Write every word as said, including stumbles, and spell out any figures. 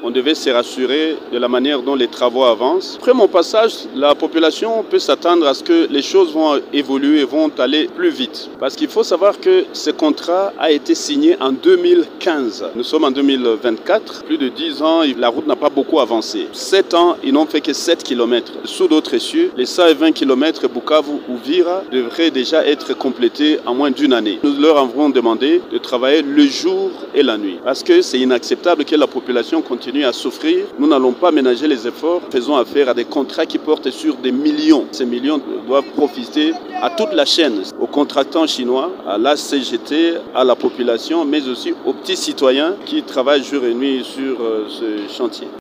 On devait se rassurer de la manière dont les travaux avancent. Après mon passage, la population peut s'attendre à ce que les choses vont évoluer et vont aller plus vite. Parce qu'il faut savoir que ce contrat a été signé en deux mille quinze. Nous sommes en deux mille vingt-quatre. Plus de dix ans, la route n'a pas beaucoup avancé. sept ans, ils n'ont fait que sept kilomètres. Sous d'autres cieux, les cent vingt kilomètres Bukavu-Uvira devraient déjà être complétés en moins d'une année. Nous leur avons demandé de travailler le jour et la nuit. Parce que c'est inacceptable que la population continue à souffrir. Nous n'allons pas ménager les efforts. Faisons affaire à des contrats qui portent sur des millions. Ces millions doivent profiter à toute la chaîne, aux contractants chinois, à la C G T, à la population, mais aussi aux petits citoyens qui travaillent jour et nuit sur ce chantier.